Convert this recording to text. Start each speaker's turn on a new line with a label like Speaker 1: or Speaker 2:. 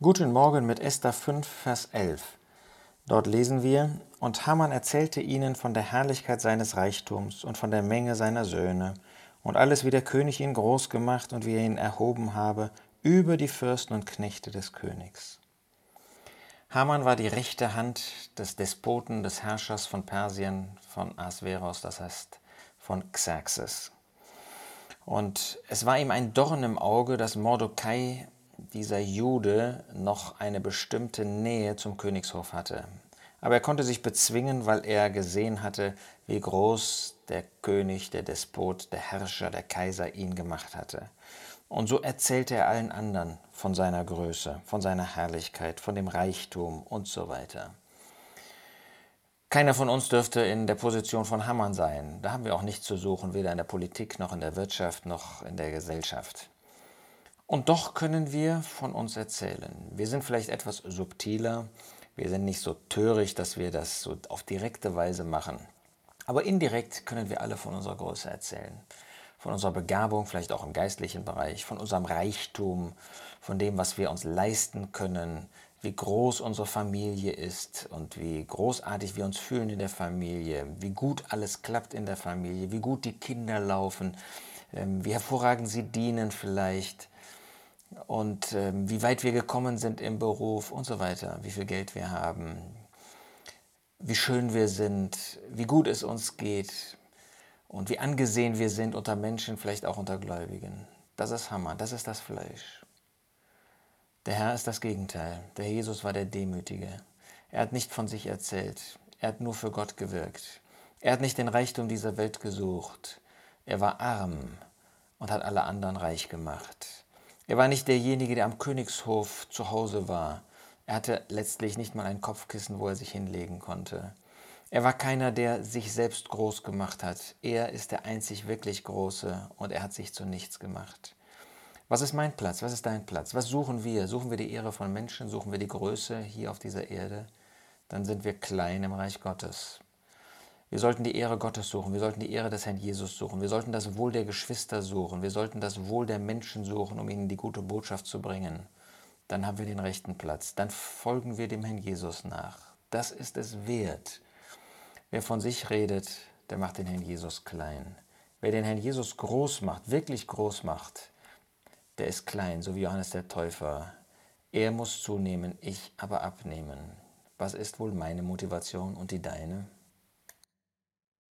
Speaker 1: Guten Morgen mit Esther 5, Vers 11. Dort lesen wir: Und Haman erzählte ihnen von der Herrlichkeit seines Reichtums und von der Menge seiner Söhne und alles, wie der König ihn groß gemacht und wie er ihn erhoben habe über die Fürsten und Knechte des Königs. Haman war die rechte Hand des Despoten, des Herrschers von Persien, von Ahasveros, das heißt von Xerxes. Und es war ihm ein Dorn im Auge, dass Mordecai, dieser Jude, noch eine bestimmte Nähe zum Königshof hatte. Aber er konnte sich bezwingen, weil er gesehen hatte, wie groß der König, der Despot, der Herrscher, der Kaiser ihn gemacht hatte. Und so erzählte er allen anderen von seiner Größe, von seiner Herrlichkeit, von dem Reichtum und so weiter. Keiner von uns dürfte in der Position von Haman sein. Da haben wir auch nichts zu suchen, weder in der Politik noch in der Wirtschaft noch in der Gesellschaft. Und doch können wir von uns erzählen. Wir sind vielleicht etwas subtiler, wir sind nicht so töricht, dass wir das so auf direkte Weise machen. Aber indirekt können wir alle von unserer Größe erzählen. Von unserer Begabung, vielleicht auch im geistlichen Bereich, von unserem Reichtum, von dem, was wir uns leisten können, wie groß unsere Familie ist und wie großartig wir uns fühlen in der Familie, wie gut alles klappt in der Familie, wie gut die Kinder laufen, wie hervorragend sie dienen vielleicht und wie weit wir gekommen sind im Beruf und so weiter, wie viel Geld wir haben, wie schön wir sind, wie gut es uns geht und wie angesehen wir sind unter Menschen, vielleicht auch unter Gläubigen. Das ist Hammer, das ist das Fleisch. Der Herr ist das Gegenteil. Der Herr Jesus war der Demütige. Er hat nicht von sich erzählt. Er hat nur für Gott gewirkt. Er hat nicht den Reichtum dieser Welt gesucht. Er war arm und hat alle anderen reich gemacht. Er war nicht derjenige, der am Königshof zu Hause war. Er hatte letztlich nicht mal ein Kopfkissen, wo er sich hinlegen konnte. Er war keiner, der sich selbst groß gemacht hat. Er ist der einzig wirklich Große und er hat sich zu nichts gemacht. Was ist mein Platz? Was ist dein Platz? Was suchen wir? Suchen wir die Ehre von Menschen? Suchen wir die Größe hier auf dieser Erde? Dann sind wir klein im Reich Gottes. Wir sollten die Ehre Gottes suchen. Wir sollten die Ehre des Herrn Jesus suchen. Wir sollten das Wohl der Geschwister suchen. Wir sollten das Wohl der Menschen suchen, um ihnen die gute Botschaft zu bringen. Dann haben wir den rechten Platz. Dann folgen wir dem Herrn Jesus nach. Das ist es wert. Wer von sich redet, der macht den Herrn Jesus klein. Wer den Herrn Jesus groß macht, wirklich groß macht, der ist klein, so wie Johannes der Täufer. Er muss zunehmen, ich aber abnehmen. Was ist wohl meine Motivation und die deine?